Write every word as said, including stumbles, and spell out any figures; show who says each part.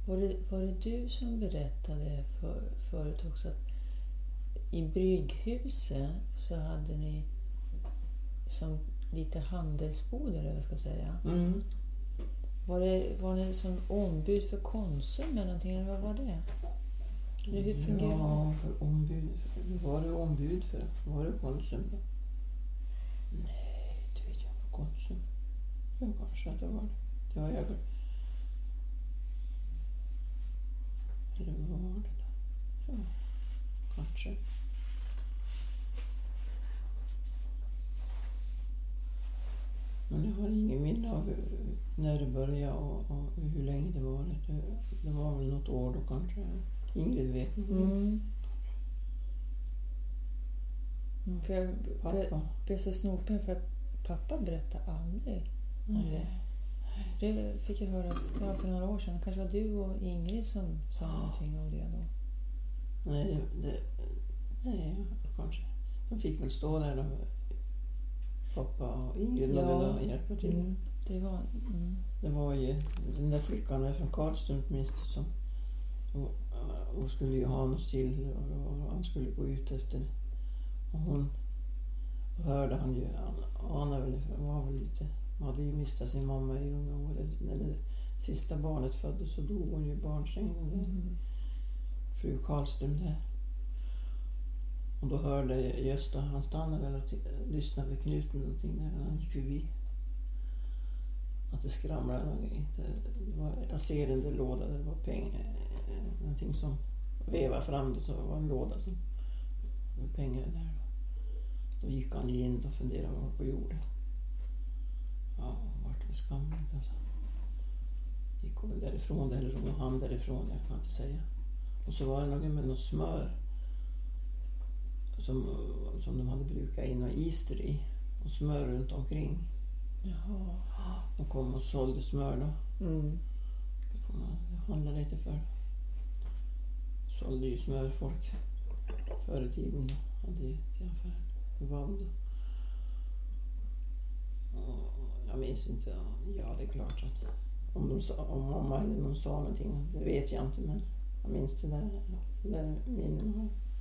Speaker 1: Var det, var det du som berättade för, förut också att i Brygghuset så hade ni som lite handelsbod, eller vad jag ska säga.
Speaker 2: Mm.
Speaker 1: Var det, var det som ombud för Konsum eller någonting, eller vad var det? Eller hur fungerar det?
Speaker 2: Ja, för ombud. För, var det ombud för? Var det Konsum? Nej, det vet jag inte. Konsum. Ja, kanske att det var det. Det har jag... Eller vad var det då? Ja, kanske. Men jag har ingen minne av när det började och, och hur länge det var. Det, det var väl något år då kanske. Ingrid vet inte.
Speaker 1: Mm. Mm, för jag
Speaker 2: Pappa.
Speaker 1: blev så snopen för att pappa berättade aldrig om det. Det fick jag höra ja, för några år sedan. Kanske var du och Ingrid som sa ja. någonting om det då.
Speaker 2: Nej, det, nej, kanske. De fick väl stå där då. Pappa och Ingrid ja. Var väl hjälpa till.
Speaker 1: Mm, det var... Mm.
Speaker 2: Det var ju den där flickan från Karlström minst som och, och skulle ju ha något sill och, och han skulle gå ut efter. Och hon hörde han ju, han väl, var väl lite, man hade ju mistat sin mamma i unga år. När det sista barnet föddes så dog hon ju i barnsängen. Mm. Fru Karlström där. Och då hörde Gösta, han stannade väl och t- lyssnade vid knuten någonting där han gick förbi. Att det skramlade någonting. Det, det var, jag ser den där lådan, det var pengar, någonting som vevade fram det, så det var en låda som med pengar där. Då gick han in och funderade vad på jorden. Ja, vart var skammen alltså. Gick väl därifrån, eller om han därifrån, jag kan inte säga. Och så var det något med något smör som, som de hade brukat in och ister i och smör runt omkring.
Speaker 1: Jaha.
Speaker 2: Och kom och sålde smör då.
Speaker 1: Mm.
Speaker 2: Det får man handla lite för. Sålde ju smör folk förr i tiden då. Hade ju till affären. I Vald. Jag minns inte. Ja, det är klart att om, de sa, om mamma eller någon sa någonting, det vet jag inte, men jag minns det där, det där minnen.